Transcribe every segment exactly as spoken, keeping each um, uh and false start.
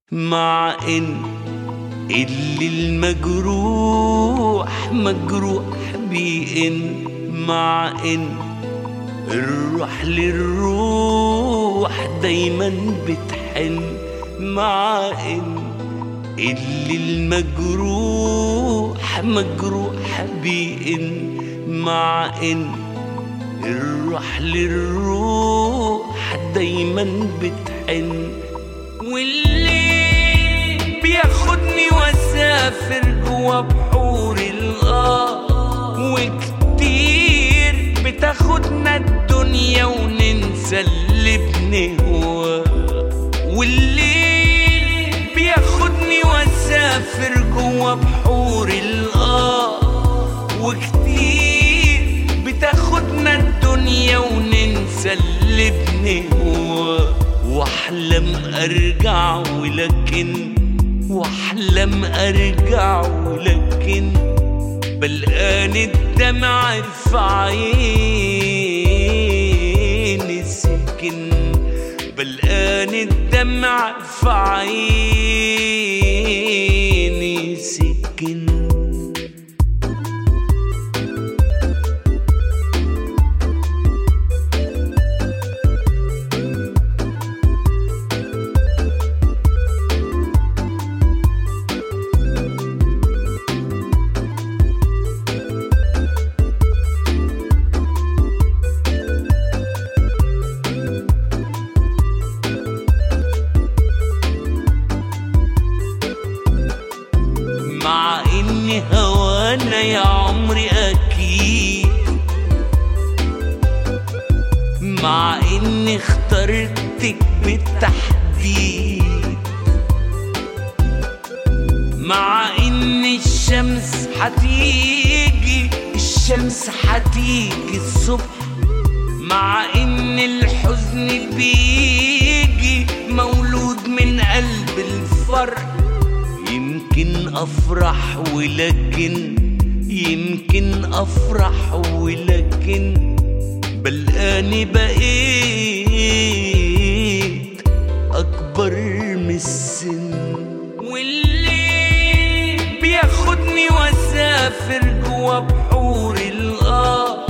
مع إن اللي المجروح مجروح بإن مع إن الروح للروح دايما بتحن مع إن اللي المجروح مجروح بإن مع إن الروح للروح دايما بتحن واللي بياخدني واسافر جوا بحور الغار وكتير بتاخدنا الدنيا وننسى اللي بنهواه واللي بياخدني واسافر جوا بحور الغار وكتير بتاخدنا الدنيا وننسى اللي بنهواه واحلم ارجع ولكن واحلم ارجع ولكن بلقاني الدمع في عيني سكن بلقاني الدمع في عيني سكن مع إني هوانا يا عمري أكيد مع إني اخترتك بالتحديد مع إن الشمس حتيجي الشمس حتيجي الصبح مع إن الحزن بيجي مولود من قلب الفرح يمكن أفرح ولكن يمكن أفرح ولكن بلقاني بقيت أكبر من السن واللي بياخدني واسافر جوا بحور الغار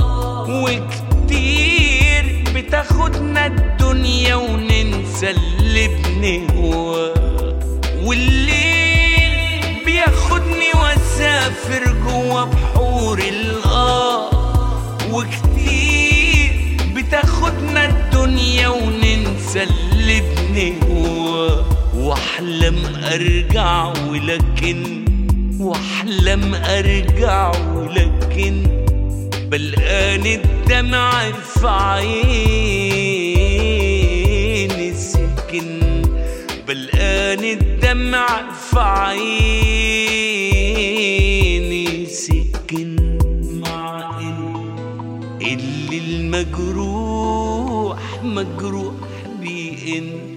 وكتير بتاخدنا الدنيا وننسى اللي بنهواه واللي بياخدني واسافر جوا بحور الغار وكتير بتاخدنا الدنيا وننسى اللي بنهواه واحلم ارجع ولكن واحلم ارجع ولكن بلقاني الدمع في عيني سكن بلقاني الدمع في عيني سكن مع إن اللي المجروح مجروح بإن